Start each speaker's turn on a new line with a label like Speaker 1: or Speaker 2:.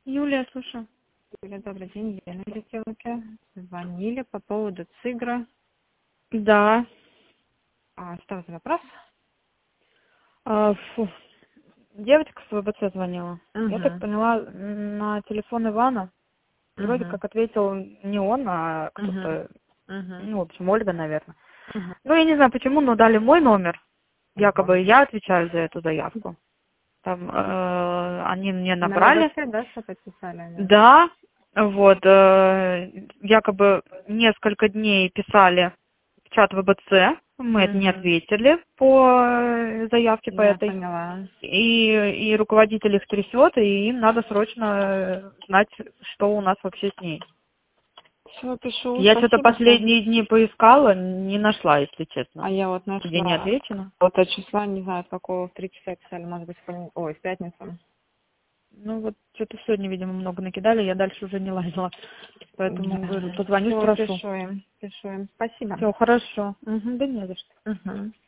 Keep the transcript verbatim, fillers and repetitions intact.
Speaker 1: Юлия, слушаю.
Speaker 2: Юля, добрый день, Елена Летелка. Звонили по поводу ЦИГРа.
Speaker 1: Да.
Speaker 2: А, что за вопрос?
Speaker 1: А, фу. Девочка с ВБЦ звонила. Я так
Speaker 2: Угу.
Speaker 1: поняла, на телефон Ивана. Вроде
Speaker 2: Угу.
Speaker 1: как ответил не он, а
Speaker 2: Угу.
Speaker 1: кто-то,
Speaker 2: Угу.
Speaker 1: ну, в общем, Ольга, наверное.
Speaker 2: Угу.
Speaker 1: Ну, я не знаю почему, но дали мой номер. Якобы я отвечаю за эту заявку. Там э, они мне
Speaker 2: На
Speaker 1: набрали.
Speaker 2: ВБЦ, да, что подписали они?
Speaker 1: Да, вот, э, якобы несколько дней писали в чат ВБЦ, мы это не
Speaker 2: Угу.
Speaker 1: ответили по э, заявке по
Speaker 2: Я
Speaker 1: этой.
Speaker 2: поняла.
Speaker 1: И, и руководитель их трясет, и им надо срочно э, знать, что у нас вообще с ней.
Speaker 2: Все, пишу.
Speaker 1: Я что-то
Speaker 2: Спасибо, что...
Speaker 1: последние дни поискала, не нашла, если честно.
Speaker 2: А я вот
Speaker 1: Где не
Speaker 2: нашла
Speaker 1: отвечено.
Speaker 2: вот от числа, не знаю, с какого, в три часа писали, может быть, в понед- Ой, в пятницу.
Speaker 1: Ну вот что-то сегодня, видимо, много накидали, я дальше уже не лазила. Поэтому говорю, позвоню,
Speaker 2: Все,
Speaker 1: спрошу.
Speaker 2: пишу им, пишу им. Спасибо.
Speaker 1: Все, хорошо. Угу, да не за что.
Speaker 2: Угу.